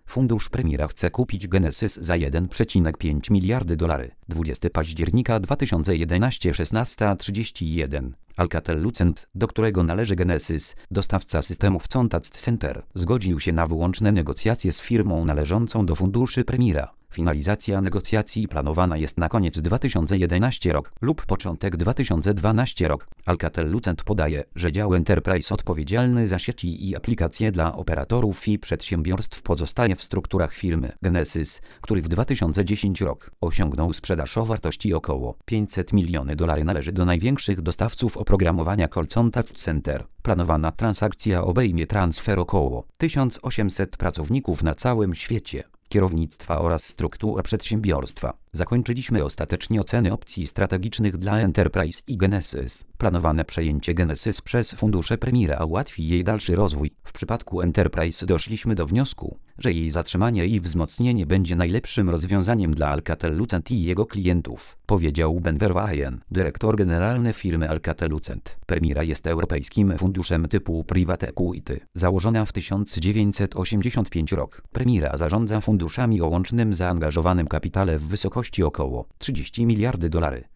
Fundusz Premiera chce kupić Genesis za $1,5 miliardy. 20 października 2011 16:31. Alcatel-Lucent, do którego należy Genesis, dostawca systemów Contact Center, zgodził się na wyłączne negocjacje z firmą należącą do funduszy Premiera. Finalizacja negocjacji planowana jest na koniec 2011 rok lub początek 2012 rok. Alcatel-Lucent podaje, że dział Enterprise odpowiedzialny za sieci i aplikacje dla operatorów i przedsiębiorstw pozostaje w strukturach firmy Genesis, który w 2010 rok osiągnął sprzedaż o wartości około $500 milionów. Należy do największych dostawców oprogramowania Call Contact Center. Planowana transakcja obejmie transfer około 1800 pracowników na całym świecie, kierownictwa oraz struktur przedsiębiorstwa. Zakończyliśmy ostatecznie oceny opcji strategicznych dla Enterprise i Genesis. Planowane przejęcie Genesis przez fundusze Premiera ułatwi jej dalszy rozwój. W przypadku Enterprise doszliśmy do wniosku, że jej zatrzymanie i wzmocnienie będzie najlepszym rozwiązaniem dla Alcatel-Lucent i jego klientów, powiedział Ben Verwaayen, dyrektor generalny firmy Alcatel-Lucent. Premiera jest europejskim funduszem typu Private Equity. Założona w 1985 rok, Premiera zarządza funduszami o łącznym zaangażowanym kapitale w wysokości około $30 miliardy.